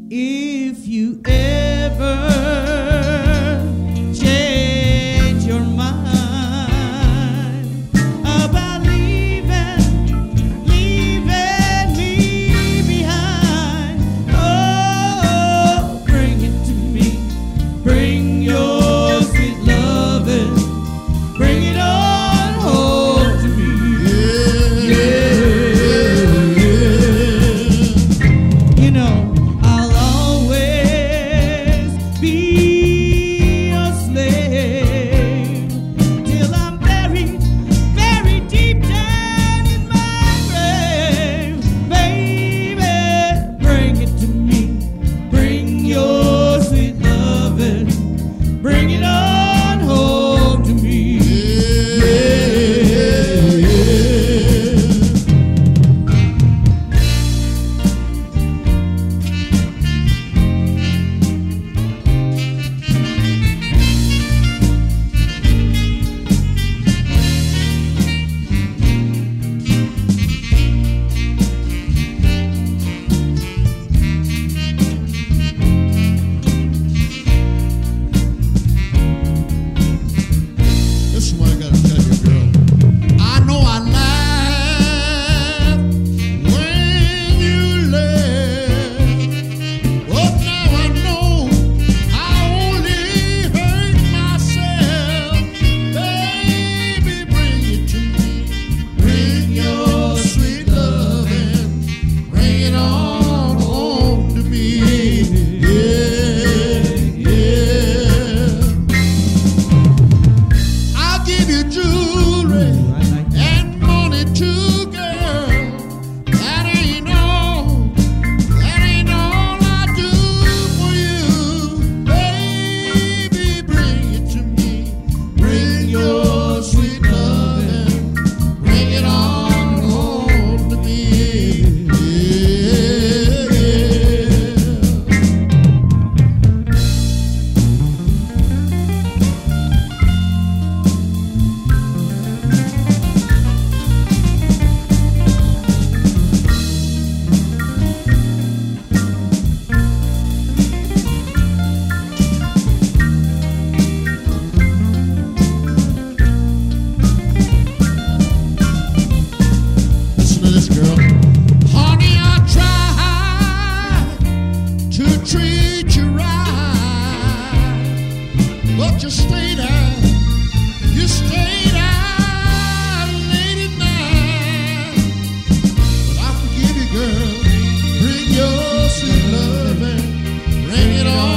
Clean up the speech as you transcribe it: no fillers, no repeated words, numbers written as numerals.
If you ever change your mind about leaving me behind, oh, bring it to me. Bring your sweet loving. Bring it on home to me. Yeah. You know, I'll always be a slave till I'm buried, buried deep down in my grave. Baby, bring it to me. Bring your sweet loving. Bring it on home to me. This is what I gotta tell you, girl. I know I laughed when you left. But now I know I only hurt myself. Baby, bring it to me. Bring your sweet loving. Bring it on home to me. Yeah. I'll give you jewelry and money too, girl. That ain't all I do for you. Baby, bring it to me. Bring your sweet loving. Bring it on home to me. Listen to this, girl. Honey, I tried to treat you right, but you stayed out. You stayed out late at night. But I forgive you, girl. Bring your sweet loving. Bring it on